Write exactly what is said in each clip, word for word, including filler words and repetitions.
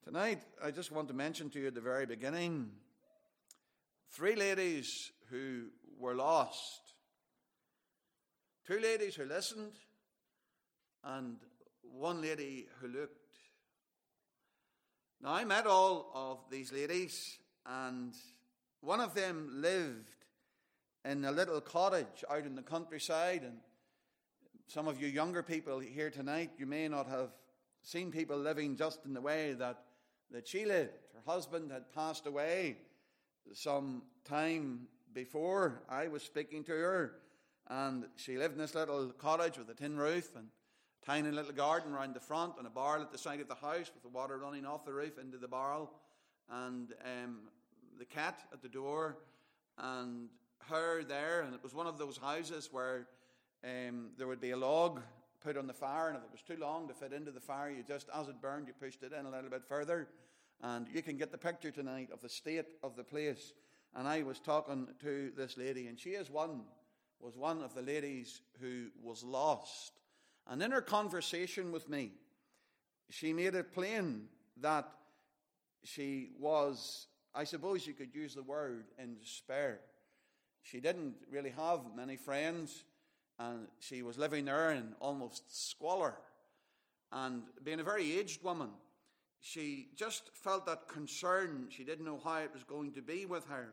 Tonight, I just want to mention to you at the very beginning three ladies who were lost. Two ladies who listened and one lady who looked. Now, I met all of these ladies, and one of them lived in a little cottage out in the countryside. And some of you younger people here tonight, you may not have seen people living just in the way that that she lived. Her husband had passed away some time before I was speaking to her, and she lived in this little cottage with a tin roof and a tiny little garden around the front and a barrel at the side of the house with the water running off the roof into the barrel, and um, the cat at the door, and her there. And it was one of those houses where um, there would be a log put on the fire, and if it was too long to fit into the fire, you just, as it burned, you pushed it in a little bit further. And you can get the picture tonight of the state of the place. And I was talking to this lady, and she is one, was one of the ladies who was lost. And in her conversation with me, she made it plain that she was, I suppose you could use the word, in despair. She didn't really have many friends, and she was living there in almost squalor. And being a very aged woman, she just felt that concern. She didn't know how it was going to be with her.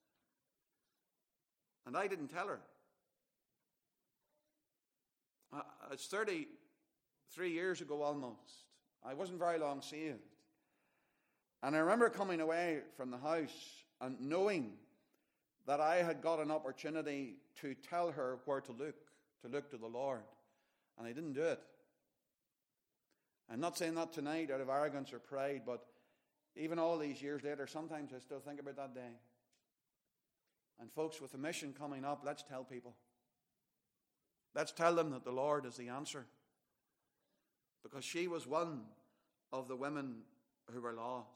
And I didn't tell her. Uh, it's thirty-three years ago almost. I wasn't very long saved. And I remember coming away from the house and knowing that I had got an opportunity to tell her where to look, to look to the Lord. And I didn't do it. I'm not saying that tonight out of arrogance or pride, but even all these years later, sometimes I still think about that day. And folks, with the mission coming up, let's tell people. Let's tell them that the Lord is the answer. Because she was one of the women who were lost.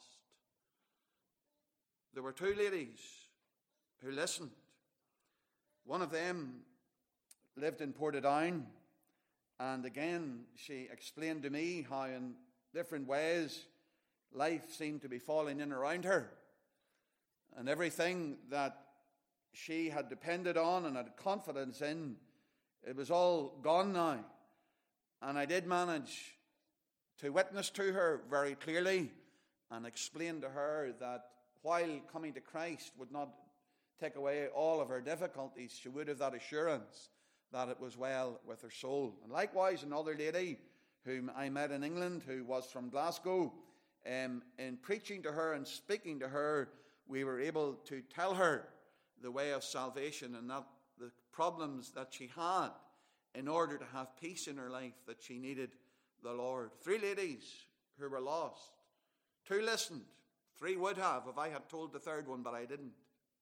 There were two ladies who listened. One of them lived in Portadown, and again she explained to me how in different ways life seemed to be falling in around her, and everything that she had depended on and had confidence in, it was all gone now. And I did manage to witness to her very clearly and explain to her that while coming to Christ would not take away all of her difficulties, she would have that assurance that it was well with her soul. And likewise, another lady whom I met in England, who was from Glasgow, um, in preaching to her and speaking to her, we were able to tell her the way of salvation and that the problems that she had in order to have peace in her life, that she needed the Lord. Three ladies who were lost. Two listened. Three would have if I had told the third one, but I didn't.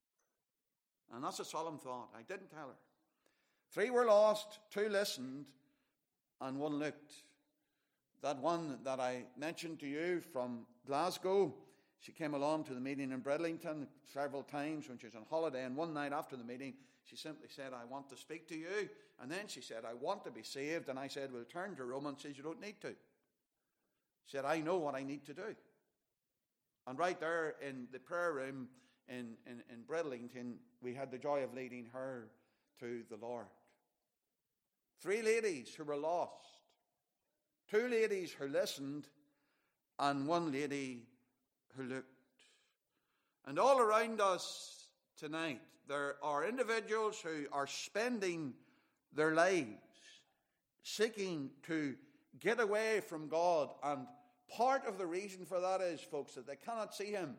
And that's a solemn thought. I didn't tell her. Three were lost, two listened, and one looked. That one that I mentioned to you from Glasgow, she came along to the meeting in Bridlington several times when she was on holiday, and one night after the meeting, she simply said, I want to speak to you. And then she said, I want to be saved. And I said, well, turn to Romans, says you don't need to. She said, I know what I need to do. And right there in the prayer room in, in, in Bridlington, we had the joy of leading her to the Lord. Three ladies who were lost. Two ladies who listened, and one lady who looked. And all around us tonight, there are individuals who are spending their lives seeking to get away from God. And part of the reason for that is, folks, that they cannot see Him.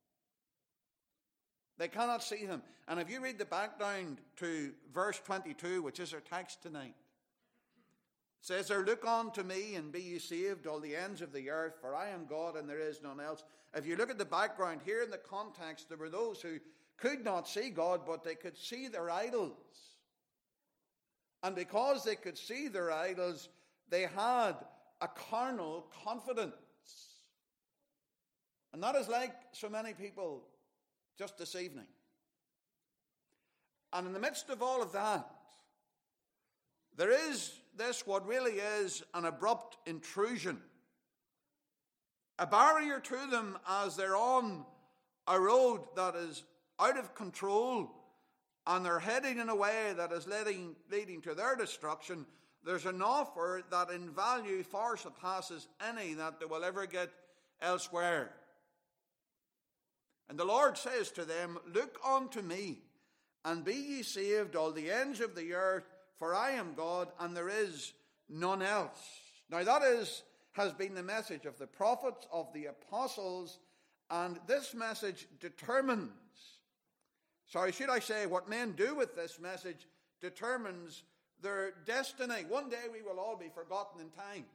They cannot see Him. And if you read the background to verse twenty-two, which is our text tonight, it says there, look on to me and be ye saved, all the ends of the earth, for I am God and there is none else. If you look at the background here in the context, there were those who could not see God, but they could see their idols. And because they could see their idols, they had a carnal confidence. And that is like so many people just this evening. And in the midst of all of that, there is this what really is an abrupt intrusion a barrier to them as they're on a road that is out of control and they're heading in a way that is leading, leading to their destruction. There's an offer that in value far surpasses any that they will ever get elsewhere. And the Lord says to them, "Look unto me, and be ye saved, all the ends of the earth, for I am God, and there is none else." Now that is has been the message of the prophets, of the apostles, and this message determines, sorry, should I say, what men do with this message determines their destiny. One day we will all be forgotten in time.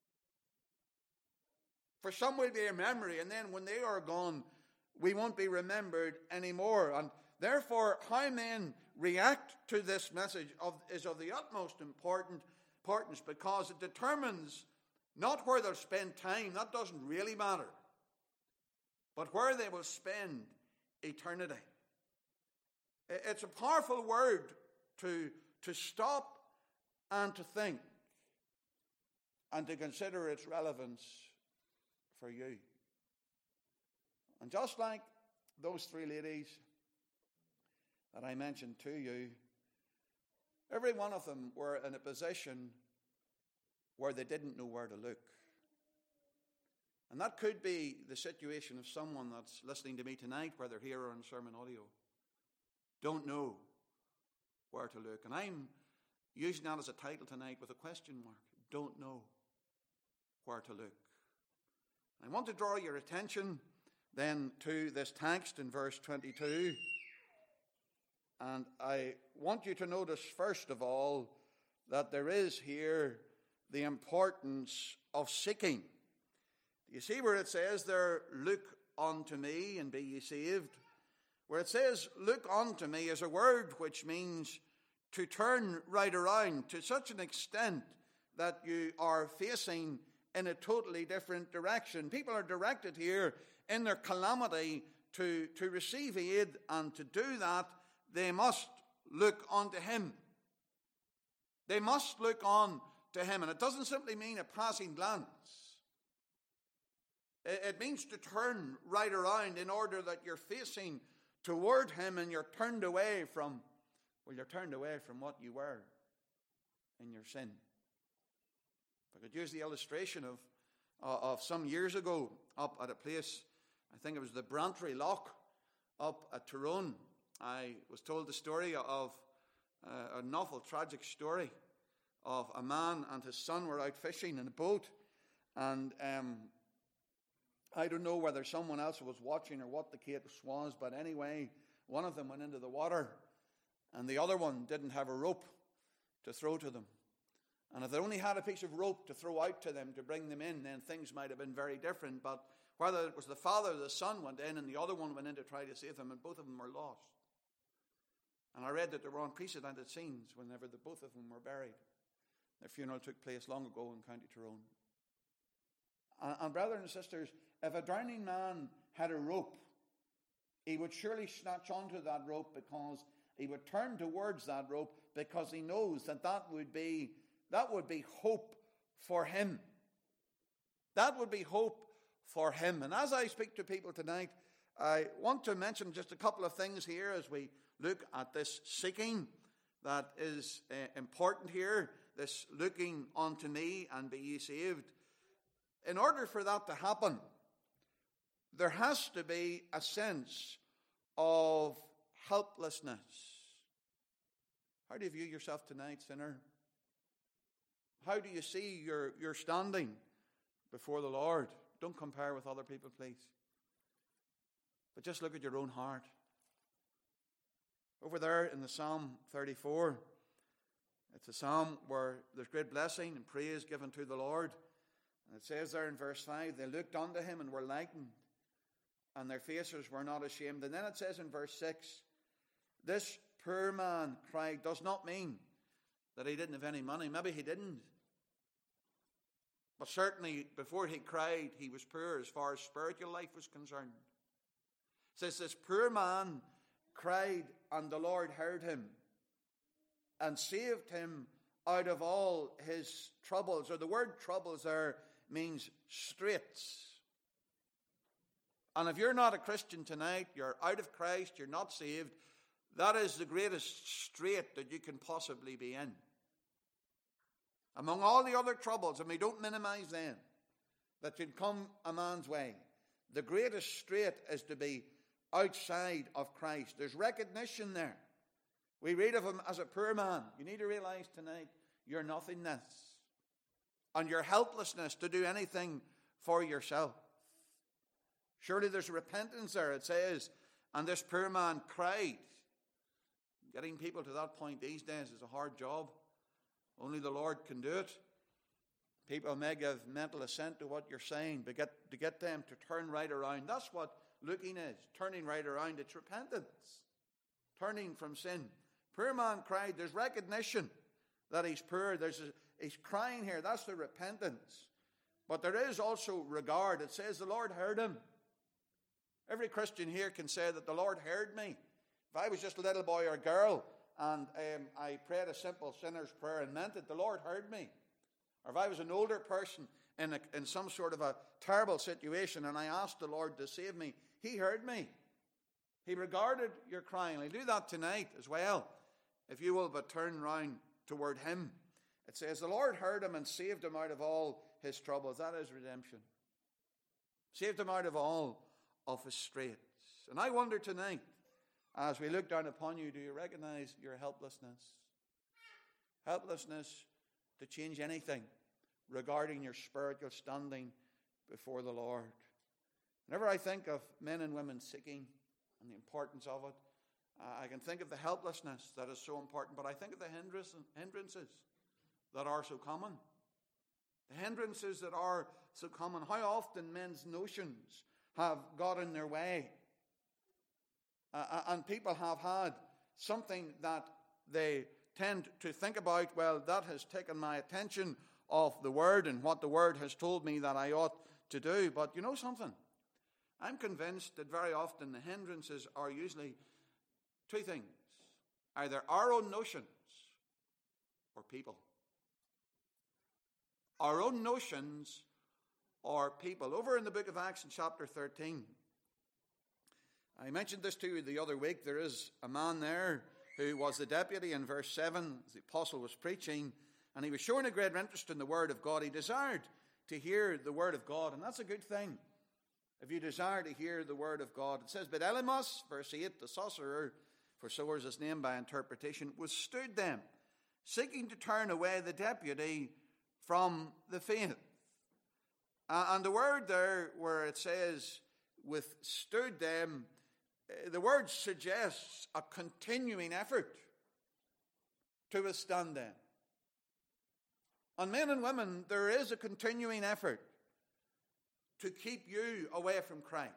For some will be a memory, and then when they are gone, we won't be remembered anymore. And therefore, how men react to this message of, is of the utmost important, importance, because it determines not where they'll spend time, that doesn't really matter, but where they will spend eternity. It's a powerful word to, to stop and to think and to consider its relevance for you. And just like those three ladies that I mentioned to you, every one of them were in a position where they didn't know where to look. And that could be the situation of someone that's listening to me tonight, whether here or on sermon audio. Don't know where to look. And I'm using that as a title tonight with a question mark. Don't know where to look. I want to draw your attention then to this text in verse twenty-two. And I want you to notice, first of all, that there is here the importance of seeking. You see where it says there, "Look unto me and be ye saved"? Where it says, "Look unto me," is a word which means to turn right around to such an extent that you are facing in a totally different direction. People are directed here in their calamity to, to receive aid, and to do that, they must look unto him. They must look on to him. And it doesn't simply mean a passing glance. It, it means to turn right around in order that you're facing toward him and you're turned away from, well, you're turned away from what you were in your sin. If I could use the illustration of, uh, of some years ago up at a place, I think it was the Brantry Loch up at Tyrone. I was told the story of uh, an awful tragic story of a man and his son were out fishing in a boat, and um, I don't know whether someone else was watching or what the case was, but anyway, one of them went into the water and the other one didn't have a rope to throw to them. And if they only had a piece of rope to throw out to them to bring them in, then things might have been very different. But whether it was the father or the son went in and the other one went in to try to save them, and both of them were lost. And I read that there were unprecedented scenes whenever the both of them were buried. Their funeral took place long ago in County Tyrone. And, and brothers and sisters, if a drowning man had a rope, he would surely snatch onto that rope, because he would turn towards that rope, because he knows that that would be that would be hope for him. That would be hope for him. And as I speak to people tonight, I want to mention just a couple of things here as we look at this seeking that is uh, important here, this looking unto me and be ye saved. In order for that to happen, there has to be a sense of helplessness. How do you view yourself tonight, sinner? How do you see your, your standing before the Lord? Don't compare with other people, please. But just look at your own heart. Over there in the Psalm thirty-four, it's a psalm where there's great blessing and praise given to the Lord. And it says there in verse five, they looked unto him and were lightened, and their faces were not ashamed. And then it says in verse six, this poor man cried. Does not mean that he didn't have any money. Maybe he didn't. But certainly before he cried, he was poor as far as spiritual life was concerned. It says this poor man cried, and the Lord heard him and saved him out of all his troubles. Or the word troubles there means straits. And if you're not a Christian tonight, you're out of Christ, you're not saved, that is the greatest strait that you can possibly be in. Among all the other troubles, and we don't minimize them, that can come a man's way, the greatest strait is to be outside of Christ. There's recognition there. We read of him as a poor man. You need to realize tonight your nothingness and your helplessness to do anything for yourself. Surely there's repentance there. It says, and this poor man cried. Getting people to that point these days is a hard job. Only the Lord can do it. People may give mental assent to what you're saying, but get, to get them to turn right around. That's what looking is, turning right around. It's repentance, turning from sin. Poor man cried. There's recognition that he's poor. There's a, he's crying here. That's the repentance. But there is also regard. It says the Lord heard him. Every Christian here can say that the Lord heard me. If I was just a little boy or girl and um, I prayed a simple sinner's prayer and meant it, the Lord heard me. Or if I was an older person in, a, in some sort of a terrible situation and I asked the Lord to save me, he heard me. He regarded your crying. He'll do that tonight as well, if you will but turn round toward him. It says the Lord heard him and saved him out of all his troubles. That is redemption. Saved him out of all of his straits. And I wonder tonight, as we look down upon you, do you recognize your helplessness? Helplessness to change anything regarding your spiritual standing before the Lord. Whenever I think of men and women seeking and the importance of it, uh, I can think of the helplessness that is so important, but I think of the hindrances that are so common. The hindrances that are so common. How often men's notions have got in their way. Uh, and people have had something that they tend to think about, well, that has taken my attention off the Word and what the Word has told me that I ought to do. But you know something? I'm convinced that very often the hindrances are usually two things. Either our own notions or people. Our own notions or people. Over in the book of Acts in chapter thirteen, I mentioned this to you the other week. There is a man there who was the deputy in verse seven as the apostle was preaching, and he was showing a great interest in the word of God. He desired to hear the word of God, and that's a good thing if you desire to hear the word of God. It says, but Elymas, verse eight, the sorcerer, for so is his name by interpretation, withstood them, seeking to turn away the deputy from the faith. Uh, and the word there where it says withstood them, uh, the word suggests a continuing effort to withstand them. And men and women, there is a continuing effort to keep you away from Christ.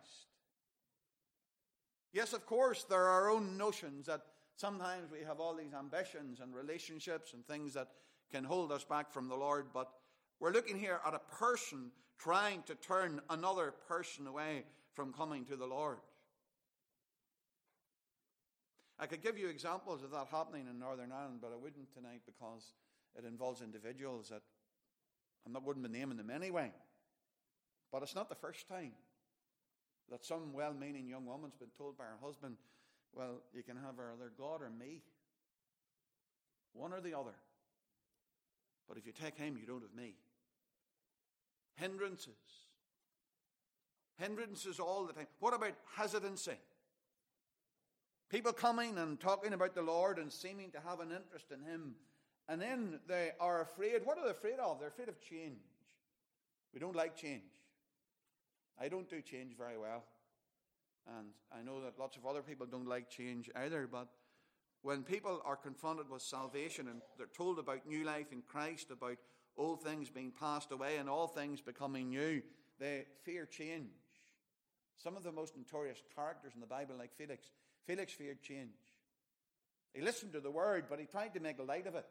Yes, of course, there are our own notions that sometimes we have all these ambitions and relationships and things that can hold us back from the Lord, but we're looking here at a person trying to turn another person away from coming to the Lord. I could give you examples of that happening in Northern Ireland, but I wouldn't tonight because it involves individuals that I wouldn't be naming them anyway. But it's not the first time that some well-meaning young woman's been told by her husband, well, you can have either God or me. One or the other. But if you take him, you don't have me. Hindrances. Hindrances all the time. What about hesitancy? People coming and talking about the Lord and seeming to have an interest in him. And then they are afraid. What are they afraid of? They're afraid of change. We don't like change. I don't do change very well. And I know that lots of other people don't like change either. But when people are confronted with salvation and they're told about new life in Christ, about old things being passed away and all things becoming new, they fear change. Some of the most notorious characters in the Bible, like Felix, Felix feared change. He listened to the word, but he tried to make light of it.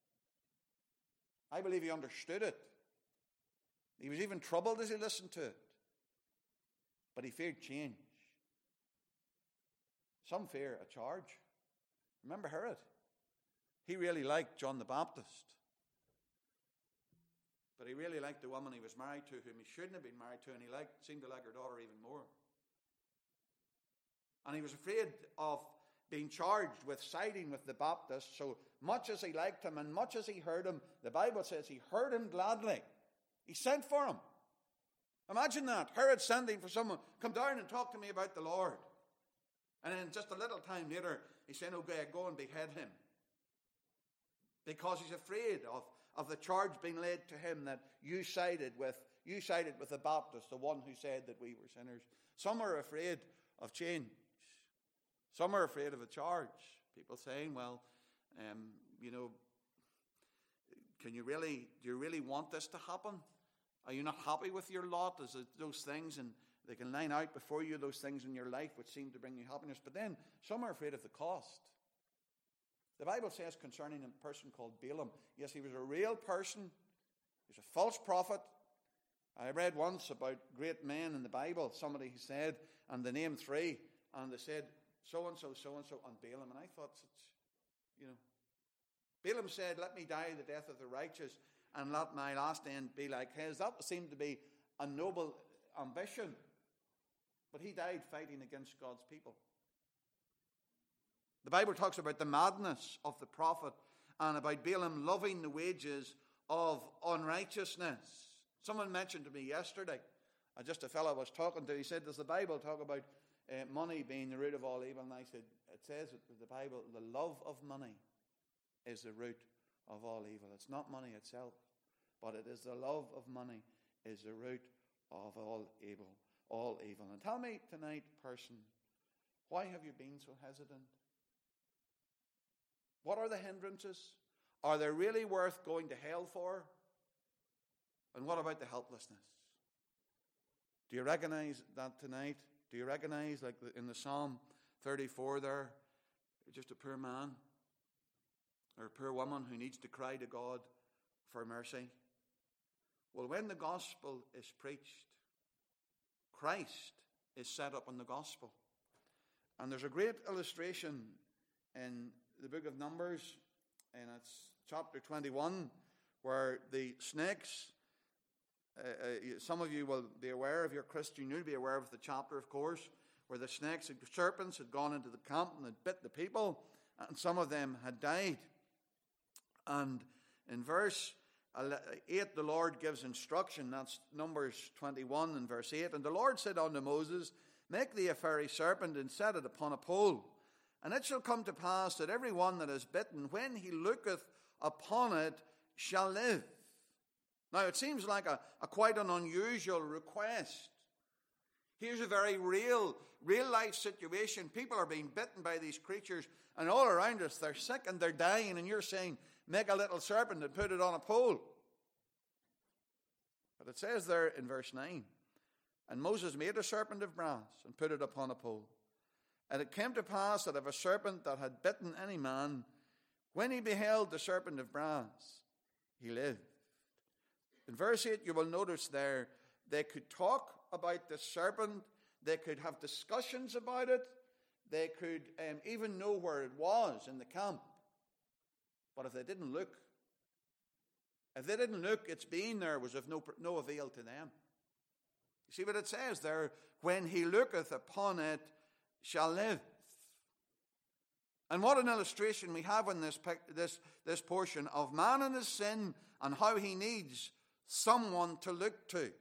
I believe he understood it. He was even troubled as he listened to it. But he feared change. Some fear a charge. Remember Herod? He really liked John the Baptist. But he really liked the woman he was married to, whom he shouldn't have been married to, and he liked, seemed to like her daughter even more. And he was afraid of being charged with siding with the Baptists. So much as he liked him and much as he heard him, the Bible says he heard him gladly. He sent for him. Imagine that. Herod sending for someone, come down and talk to me about the Lord. And then just a little time later, he's saying, okay, go and behead him. Because he's afraid of, of the charge being laid to him that you sided with, you sided with the Baptist, the one who said that we were sinners. Some are afraid of change. Some are afraid of a charge. People saying, well, um, you know, can you really, do you really want this to happen? Are you not happy with your lot? Is it those things, and they can line out before you those things in your life which seem to bring you happiness? But then some are afraid of the cost. The Bible says concerning a person called Balaam, yes, he was a real person. He was a false prophet. I read once about great men in the Bible. Somebody said, and they named three, and they said, so-and-so, so-and-so, and Balaam. And I thought, you know, Balaam said, let me die the death of the righteous, and let my last end be like his. That seemed to be a noble ambition. But he died fighting against God's people. The Bible talks about the madness of the prophet and about Balaam loving the wages of unrighteousness. Someone mentioned to me yesterday, uh, just a fellow I was talking to, he said, does the Bible talk about uh, money being the root of all evil? And I said, it says in the Bible, the love of money is the root of all evil. It's not money itself, but it is the love of money is the root of all evil. All evil. And tell me tonight, person, why have you been so hesitant? What are the hindrances? Are they really worth going to hell for? And what about the helplessness? Do you recognize that tonight? Do you recognize, like in the Psalm thirty-four there, just a poor man or a poor woman who needs to cry to God for mercy? Well, when the gospel is preached, Christ is set up in the gospel. And there's a great illustration in the book of Numbers, and it's chapter twenty-one, where the snakes, uh, uh, some of you will be aware, if you're Christian, you'll be aware of the chapter, of course, where the snakes and serpents had gone into the camp and had bit the people, and some of them had died. And in verse eight, the Lord gives instruction. That's Numbers twenty-one and verse eight. And the Lord said unto Moses, make thee a fiery serpent and set it upon a pole. And it shall come to pass that every one that is bitten, when he looketh upon it, shall live. Now it seems like a, a quite an unusual request. Here's a very real, real life situation. People are being bitten by these creatures, and all around us they're sick and they're dying, and you're saying, make a little serpent and put it on a pole. But it says there in verse nine, and Moses made a serpent of brass and put it upon a pole. And it came to pass that if a serpent that had bitten any man, when he beheld the serpent of brass, he lived. In verse eight, you will notice there, they could talk about the serpent, they could have discussions about it, they could um, even know where it was in the camp. But if they didn't look, if they didn't look, its being there was of no, no avail to them. You see what it says there? When he looketh upon it, shall live. And what an illustration we have in this, this, this portion of man and his sin and how he needs someone to look to.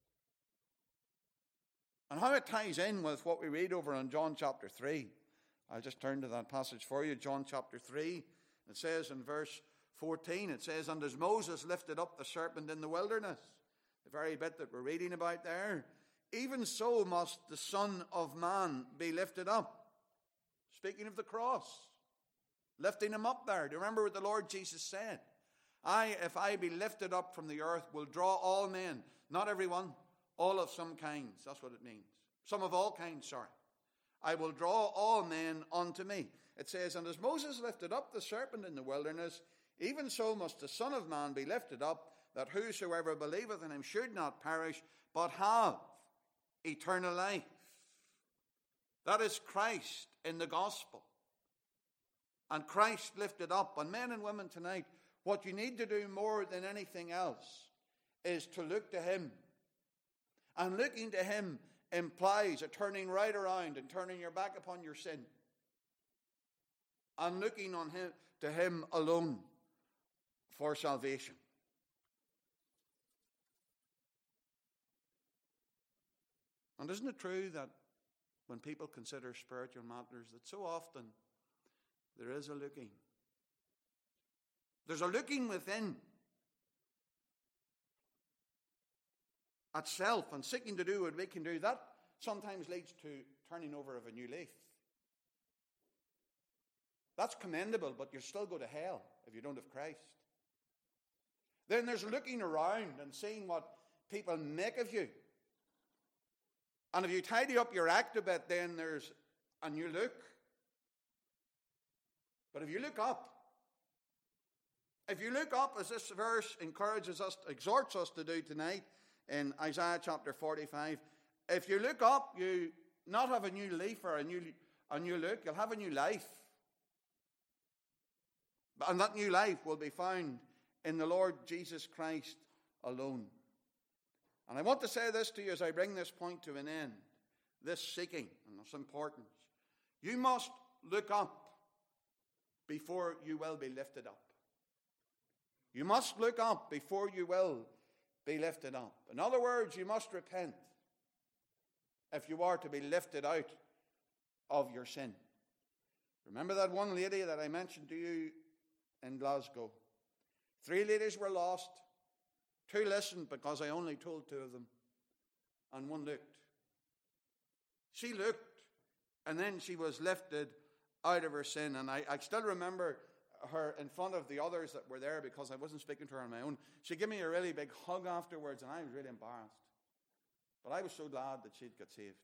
And how it ties in with what we read over in John chapter three. I'll just turn to that passage for you, John chapter three. It says in verse fourteen, it says, and as Moses lifted up the serpent in the wilderness, the very bit that we're reading about there, even so must the Son of Man be lifted up. Speaking of the cross, lifting him up there. Do you remember what the Lord Jesus said? I, if I be lifted up from the earth, will draw all men, not everyone, all of some kinds. That's what it means. Some of all kinds, sorry. I will draw all men unto me. It says, and as Moses lifted up the serpent in the wilderness, even so must the Son of Man be lifted up, that whosoever believeth in him should not perish, but have eternal life. That is Christ in the gospel. And Christ lifted up. And men and women tonight, what you need to do more than anything else is to look to him. And looking to him implies a turning right around and turning your back upon your sin and looking on him, to him alone for salvation. And isn't it true that when people consider spiritual matters, that so often there is a looking? There's a looking within at self and seeking to do what we can do. That sometimes leads to turning over of a new leaf. That's commendable, but you'll still go to hell if you don't have Christ. Then there's looking around and seeing what people make of you. And if you tidy up your act a bit, then there's a new look. But if you look up, if you look up, as this verse encourages us, exhorts us to do tonight in Isaiah chapter forty-five, if you look up, you not have a new leaf or a new, a new look, you'll have a new life. And that new life will be found in the Lord Jesus Christ alone. And I want to say this to you as I bring this point to an end, this seeking and its importance. You must look up before you will be lifted up. You must look up before you will be lifted up. In other words, you must repent if you are to be lifted out of your sin. Remember that one lady that I mentioned to you in Glasgow? Three ladies were lost. Two listened because I only told two of them. And one looked. She looked, and then she was lifted out of her sin. And I, I still remember her in front of the others that were there, because I wasn't speaking to her on my own. She gave me a really big hug afterwards, and I was really embarrassed. But I was so glad that she'd got saved,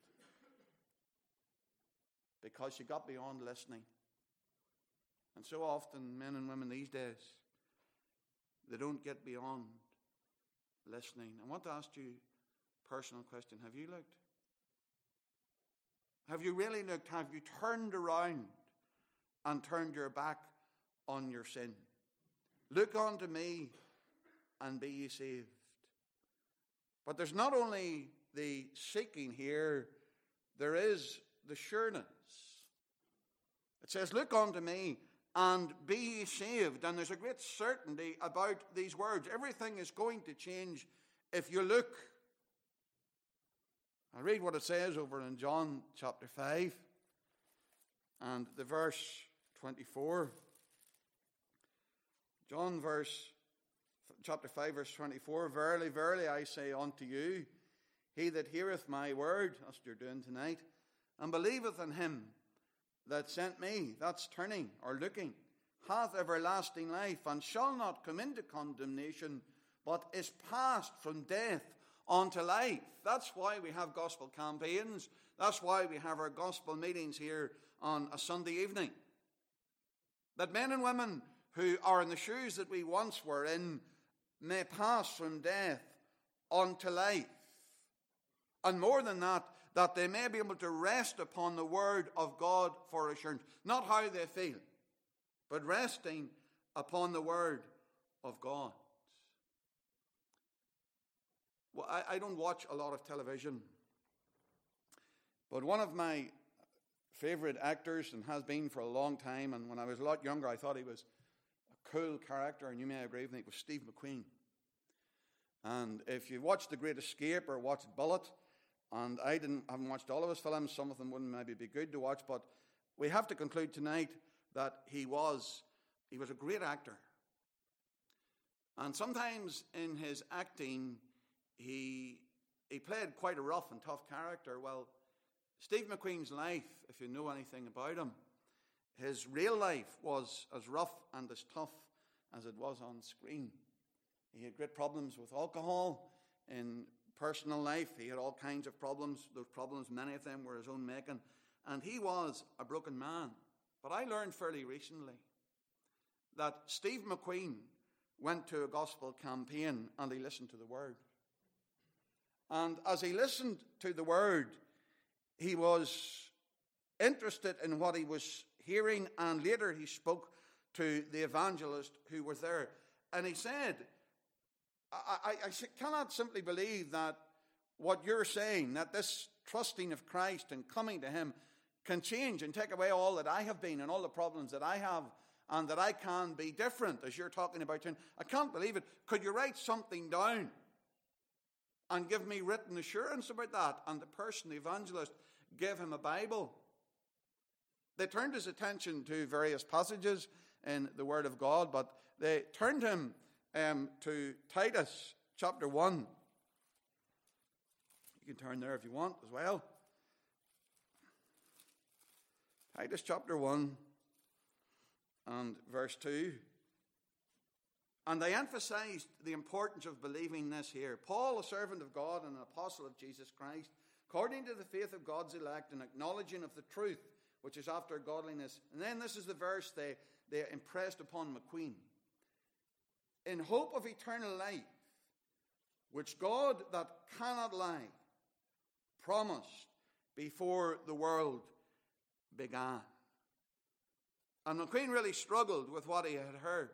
because she got beyond listening. And so often, men and women these days, they don't get beyond listening. I want to ask you a personal question. Have you looked? Have you really looked? Have you turned around and turned your back on your sin? Look unto me and be ye saved. But there's not only the seeking here, there is the sureness. It says, look unto me and be ye saved. And there's a great certainty about these words. Everything is going to change if you look. I'll read what it says over in John chapter five and the verse twenty-four. John verse, chapter five, verse twenty-four. Verily, verily, I say unto you, he that heareth my word, that's what you're doing tonight, and believeth in him that sent me, that's turning or looking, hath everlasting life, and shall not come into condemnation, but is passed from death unto life. That's why we have gospel campaigns. That's why we have our gospel meetings here on a Sunday evening. That men and women who are in the shoes that we once were in may pass from death unto life. And more than that, that they may be able to rest upon the word of God for assurance. Not how they feel, but resting upon the word of God. Well, I, I don't watch a lot of television, but one of my favorite actors, and has been for a long time, and when I was a lot younger I thought he was a cool character, and you may agree with me, it was Steve McQueen. And if you watched The Great Escape or watched Bullet, and I didn't, haven't watched all of his films, some of them wouldn't maybe be good to watch, but we have to conclude tonight that he was, he was a great actor. And sometimes in his acting, he, he played quite a rough and tough character. Well, Steve McQueen's life, if you know anything about him, his real life was as rough and as tough as it was on screen. He had great problems with alcohol in personal life. He had all kinds of problems. Those problems, many of them were his own making. And he was a broken man. But I learned fairly recently that Steve McQueen went to a gospel campaign and he listened to the word. And as he listened to the word, he was interested in what he was hearing, and later he spoke to the evangelist who was there. And he said, I, I, I cannot simply believe that what you're saying, that this trusting of Christ and coming to him can change and take away all that I have been and all the problems that I have, and that I can be different, as you're talking about. I can't believe it. Could you write something down and give me written assurance about that? And the person, the evangelist, gave him a Bible. They turned his attention to various passages in the Word of God, but they turned him um, to Titus chapter one. You can turn there if you want as well. Titus chapter one and verse two. And they emphasized the importance of believing this here. Paul, a servant of God and an apostle of Jesus Christ, according to the faith of God's elect and acknowledging of the truth, which is after godliness. And then this is the verse they, they impressed upon McQueen. In hope of eternal life, which God that cannot lie promised before the world began. And McQueen really struggled with what he had heard.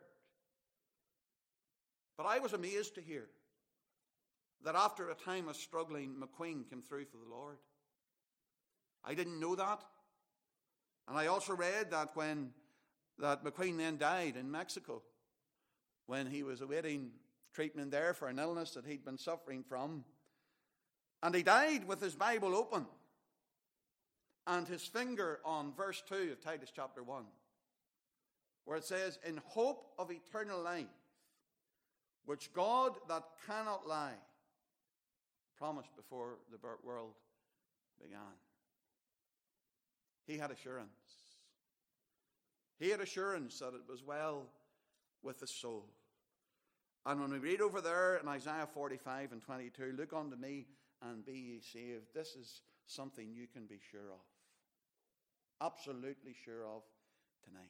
But I was amazed to hear that after a time of struggling, McQueen came through for the Lord. I didn't know that. And I also read that when that McQueen then died in Mexico, when he was awaiting treatment there for an illness that he'd been suffering from. And he died with his Bible open and his finger on verse two of Titus chapter one, where it says, in hope of eternal life, which God that cannot lie promised before the world began. He had assurance. He had assurance that it was well with the soul. And when we read over there in Isaiah forty-five and twenty-two, look unto me and be ye saved. This is something you can be sure of. Absolutely sure of tonight.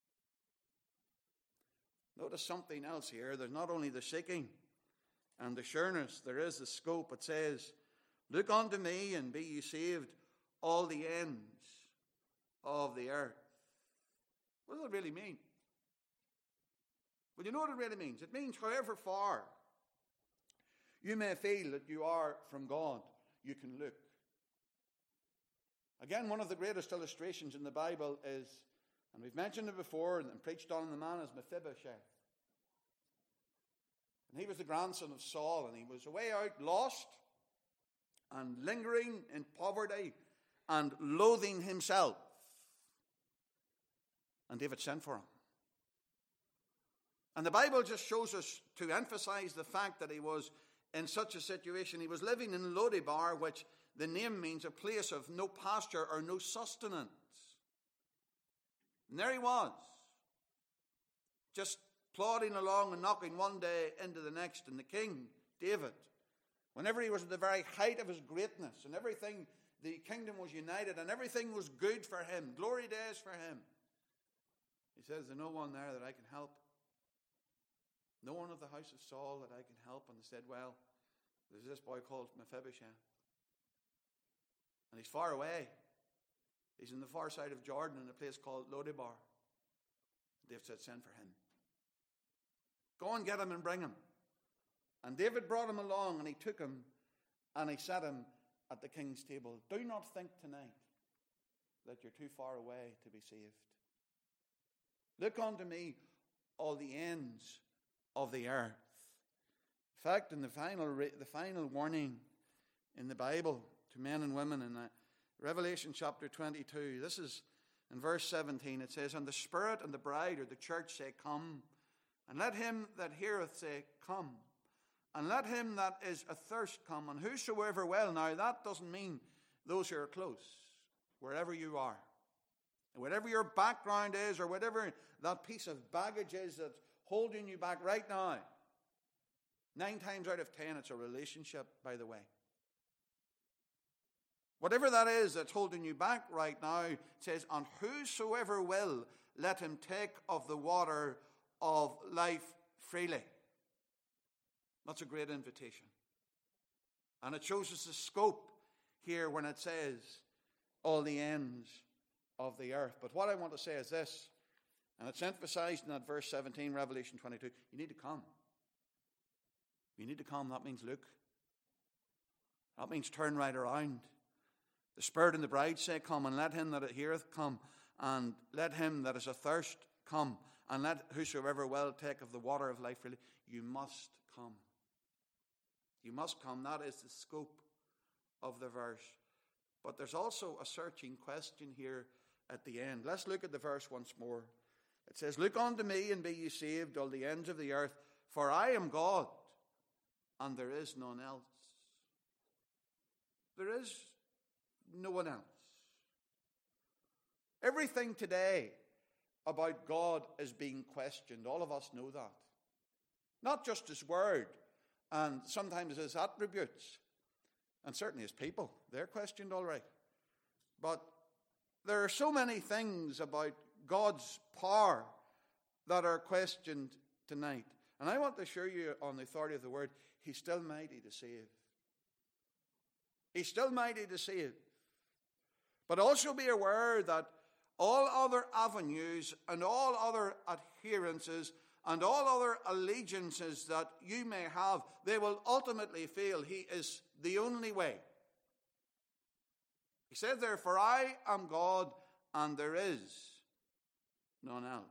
Notice something else here. There's not only the seeking and the sureness, there is the scope. It says, look unto me and be ye saved, all the ends of the earth. What does it really mean? Well, you know what it really means. It means however far you may feel that you are from God, you can look. Again, one of the greatest illustrations in the Bible is, and we've mentioned it before and preached on, the man is Mephibosheth. And he was the grandson of Saul, and he was away out lost and lingering in poverty and loathing himself. And David sent for him. And the Bible just shows us to emphasize the fact that he was in such a situation. He was living in Lodebar, which the name means a place of no pasture or no sustenance. And there he was, just plodding along and knocking one day into the next. And the king, David, whenever he was at the very height of his greatness and everything, the kingdom was united and everything was good for him, glory days for him, he says, there's no one there that I can help. No one of the house of Saul that I can help. And they said, well, there's this boy called Mephibosheth. And he's far away. He's in the far side of Jordan in a place called Lodebar. David said, send for him. Go and get him and bring him. And David brought him along, and he took him and he set him at the king's table. Do not think tonight that you're too far away to be saved. Look unto me, all the ends of the earth. In fact, in the final, the final warning in the Bible to men and women in Revelation chapter twenty-two, this is in verse seventeen, it says, and the Spirit and the bride, or the church, say, come. And let him that heareth say, come. And let him that is athirst come. And whosoever will. Now, that doesn't mean those who are close, wherever you are. Whatever your background is, or whatever that piece of baggage is that's holding you back right now. Nine times out of ten, it's a relationship, by the way. Whatever that is that's holding you back right now, it says, and whosoever will, let him take of the water of life freely. That's a great invitation. And it shows us the scope here when it says, all the ends of the earth. But what I want to say is this, and it's emphasized in that verse seventeen, Revelation twenty-two, you need to come. You need to come, that means look. That means turn right around. The Spirit and the bride say, come, and let him that heareth come, and let him that is athirst come, and let whosoever will take of the water of life freely. You must come. You must come. That is the scope of the verse. But there's also a searching question here at the end. Let's look at the verse once more. It says, look unto me and be ye saved, all the ends of the earth, for I am God, and there is none else. There is no one else. Everything today about God is being questioned. All of us know that. Not just his word, and sometimes his attributes, and certainly his people. They're questioned all right. But there are so many things about God's power that are questioned tonight. And I want to assure you, on the authority of the word, he's still mighty to save. He's still mighty to save. But also be aware that all other avenues and all other adherences and all other allegiances that you may have, they will ultimately fail. He is the only way. He said there, for I am God and there is none else.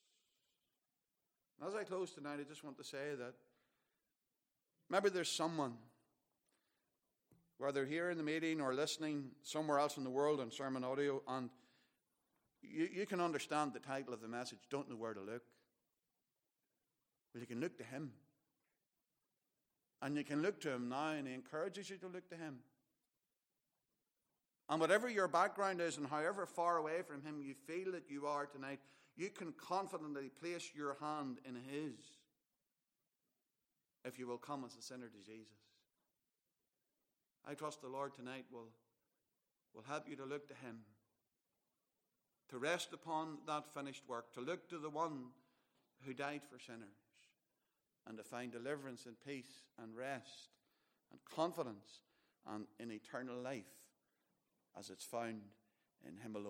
As I close tonight, I just want to say that maybe there's someone, whether here in the meeting or listening somewhere else in the world on sermon audio, and you, you can understand the title of the message, don't know where to look. Well, you can look to him. And you can look to him now, and he encourages you to look to him. And whatever your background is and however far away from him you feel that you are tonight, you can confidently place your hand in his if you will come as a sinner to Jesus. I trust the Lord tonight will, will help you to look to him, to rest upon that finished work, to look to the one who died for sinners, and to find deliverance and peace and rest and confidence and in eternal life as it's found in him alone.